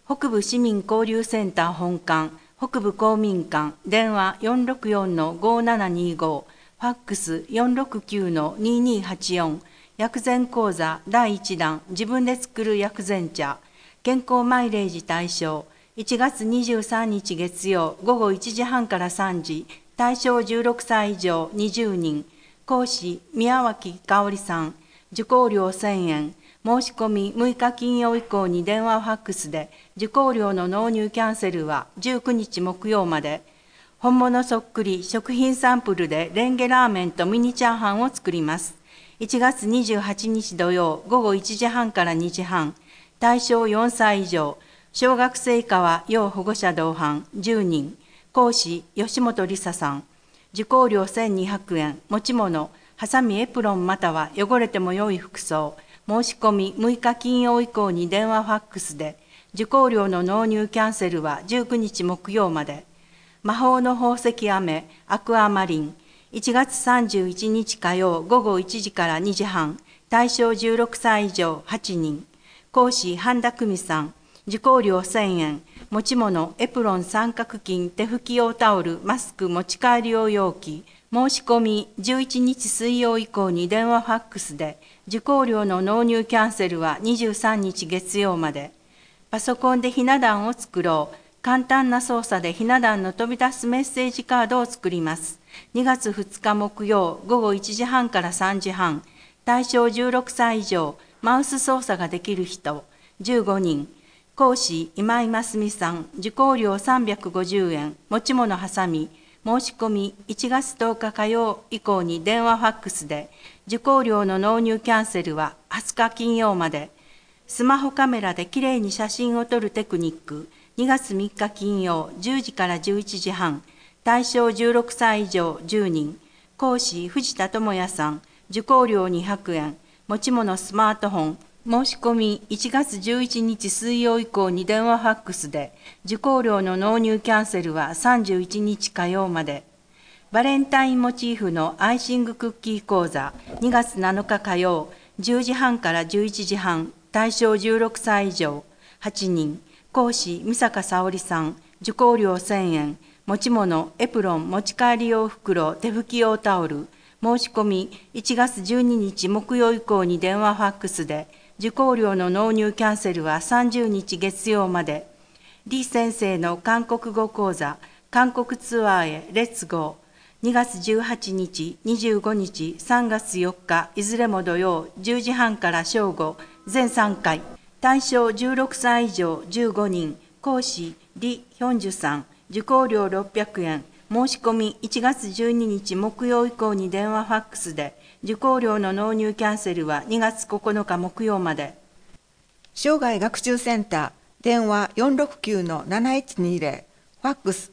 北部市民交流センター本館、北部公民館、電話464-5725、ファックス469-2284、薬膳講座第1弾、自分で作る薬膳茶、健康マイレージ対象、1月23日月曜午後1時半から3時、対象16歳以上20人、講師宮脇香織さん、受講料1000円、申し込み6日金曜以降に電話ファックスで、受講料の納入キャンセルは19日木曜まで。本物そっくり食品サンプルでレンゲラーメンとミニチャーハンを作ります。1月28日土曜午後1時半から2時半、対象4歳以上、小学生以下は要保護者同伴10人、講師吉本梨沙さん、受講料1200円、持ち物、ハサミエプロンまたは汚れても良い服装、申し込み6日金曜以降に電話ファックスで、受講料の納入キャンセルは19日木曜まで。魔法の宝石飴アクアマリン、1月31日火曜午後1時から2時半、対象16歳以上8人、講師半田久美さん、受講料1000円、持ち物エプロン三角巾手拭き用タオルマスク持ち帰り用容器、申し込み11日水曜以降に電話ファックスで、受講料の納入キャンセルは23日月曜まで。パソコンでひな壇を作ろう。簡単な操作でひな壇の飛び出すメッセージカードを作ります。2月2日木曜午後1時半から3時半、対象16歳以上、マウス操作ができる人15人、講師今井真澄さん、受講料350円、持ち物はさみ、申し込み1月10日火曜以降に電話ファックスで、受講料の納入キャンセルは20日金曜まで。スマホカメラできれいに写真を撮るテクニック、2月3日金曜10時から11時半、対象16歳以上10人、講師藤田智也さん、受講料200円、持ち物スマートフォン、申し込み1月11日水曜以降に電話ファックスで、受講料の納入キャンセルは31日火曜まで。バレンタインモチーフのアイシングクッキー講座、2月7日火曜10時半から11時半、対象16歳以上8人、講師三坂沙織さん、受講料1000円、持ち物エプロン持ち帰り用袋手拭き用タオル、申し込み1月12日木曜以降に電話ファックスで、受講料の納入キャンセルは30日月曜まで。李先生の韓国語講座、韓国ツアーへレッツゴー。2月18日、25日、3月4日、いずれも土曜、10時半から正午、全3回。対象16歳以上15人、講師李ヒョンジュさん、受講料600円、申し込み1月12日木曜以降に電話ファックスで、受講料の納入キャンセルは2月9日木曜まで。 生涯学習センター、電話469-7120、ファックス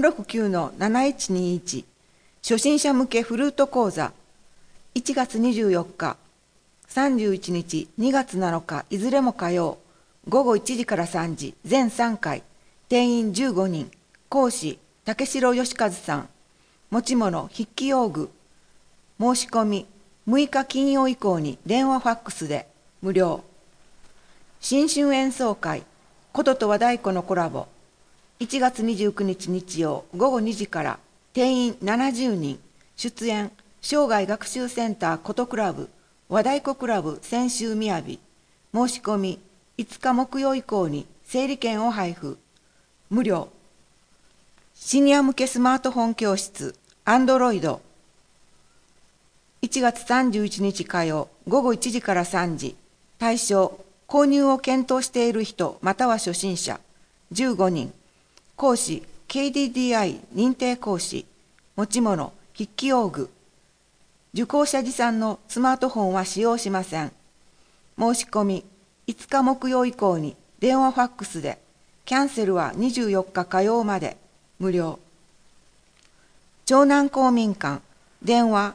469-7121、初心者向けフルート講座、1月24日、31日、2月7日、いずれも火曜、午後1時から3時、全3回、定員15人、講師、竹城義和さん、持ち物、筆記用具、申し込み、6日金曜以降に電話ファックスで無料。新春演奏会、琴と和太鼓のコラボ、1月29日日曜午後2時から定員70人、出演、生涯学習センター琴クラブ、和太鼓クラブ泉州みやび、申し込み、5日木曜以降に整理券を配布、無料。シニア向けスマートフォン教室、アンドロイド、1月31日火曜午後1時から3時、対象、購入を検討している人または初心者、15人、講師、KDDI 認定講師、持ち物、筆記用具、受講者持参のスマートフォンは使用しません。申し込み、5日木曜以降に電話ファックスで、キャンセルは24日火曜まで、無料。長南公民館、電話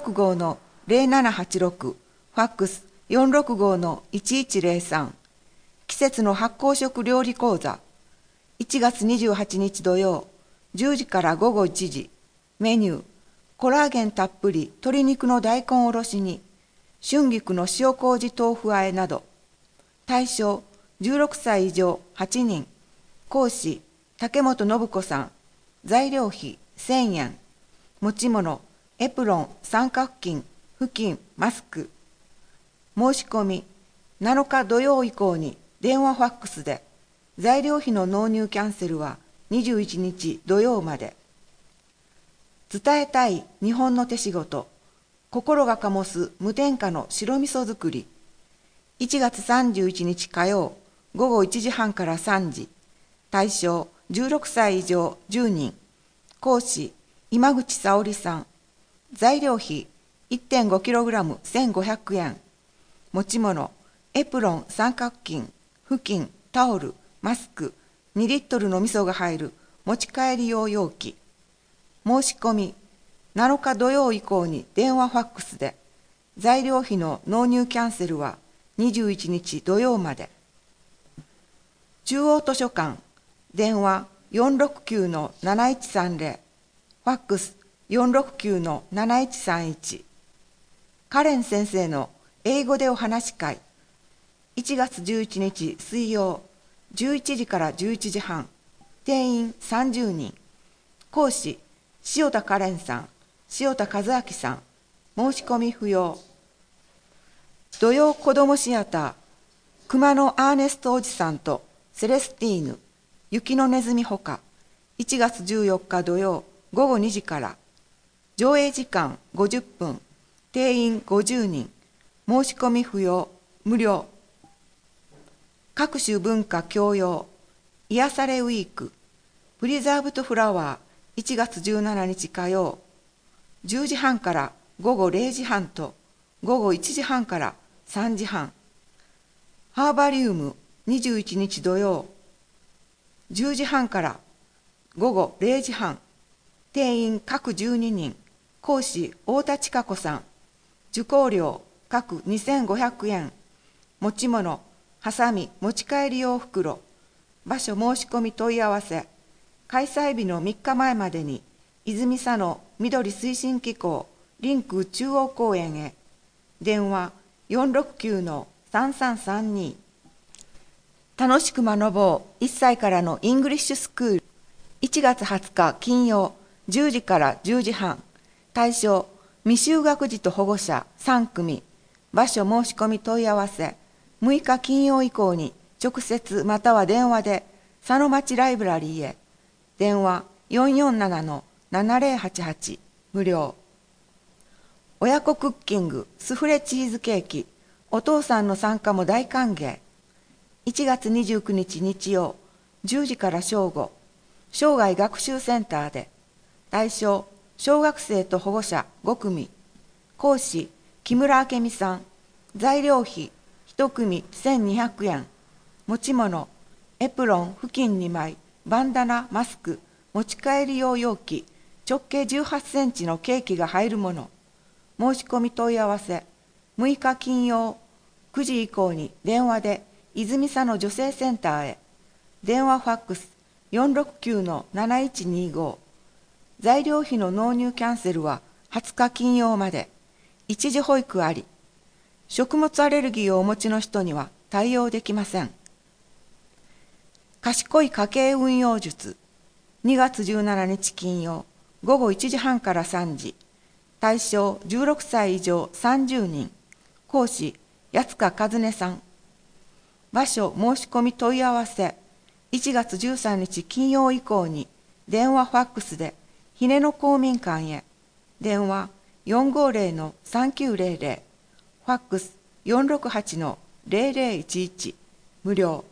465-0786、ファックス465-1103、季節の発酵食料理講座、1月28日土曜、10時から午後1時、メニュー、コラーゲンたっぷり鶏肉の大根おろし煮、春菊の塩麹豆腐和えなど、対象 16歳以上8人、講師、竹本信子さん、材料費1000円、持ち物、エプロン、三角巾、布巾、マスク。申し込み、7日土曜以降に電話ファックスで、材料費の納入キャンセルは21日土曜まで。伝えたい日本の手仕事、心が醸す無添加の白味噌作り。1月31日火曜、午後1時半から3時。対象16歳以上10人。講師、今口沙織さん。材料費 1.5kg1500 円。持ち物、エプロン、三角巾、布巾、タオル、マスク、2リットルの味噌が入る持ち帰り用容器。申し込み、7日土曜以降に電話ファックスで、材料費の納入キャンセルは21日土曜まで。中央図書館、電話 469-7130、ファックス 469-7131。カレン先生の英語でお話し会。1月11日水曜、11時から11時半。定員30人。講師、塩田カレンさん、塩田和明さん。申し込み不要。土曜子どもシアター、熊野アーネストおじさんとセレスティーヌ、雪のネズミほか。1月14日土曜、午後2時から。上映時間50分。定員50人。申し込み不要、無料。各種文化教養、癒されウィーク、プリザーブドフラワー、1月17日火曜、10時半から午後0時半と午後1時半から3時半。ハーバリウム、21日土曜、10時半から午後0時半。定員各12人。講師、太田千佳子さん。受講料、各2500円。持ち物、はさみ、持ち帰り用袋。場所申し込み問い合わせ。開催日の3日前までに、泉佐野緑推進機構リンク中央公園へ。電話 469-3332。楽しく学ぼう1歳からのイングリッシュスクール。1月20日金曜、10時から10時半。対象、未就学児と保護者3組。場所申し込み問い合わせ。6日金曜以降に直接または電話で佐野町ライブラリーへ。電話 447-7088 無料。親子クッキングスフレチーズケーキ。お父さんの参加も大歓迎。1月29日日曜、10時から正午。生涯学習センターで。対象、小学生と保護者5組。講師、木村明美さん。材料費、1組1200円。持ち物、エプロン、布巾2枚、バンダナ、マスク、持ち帰り用容器、直径18センチのケーキが入るもの。申し込み問い合わせ。6日金曜、9時以降に電話で泉佐野女性センターへ。電話ファックス 469-7125。材料費の納入キャンセルは20日金曜まで。一時保育あり。食物アレルギーをお持ちの人には対応できません。賢い家計運用術。2月17日金曜、午後1時半から3時。対象16歳以上30人。講師、八塚和音さん。場所申し込み問い合わせ。1月13日金曜以降に電話ファックスでひねの公民館へ。電話 450-3900。ファックス 468-0011 無料。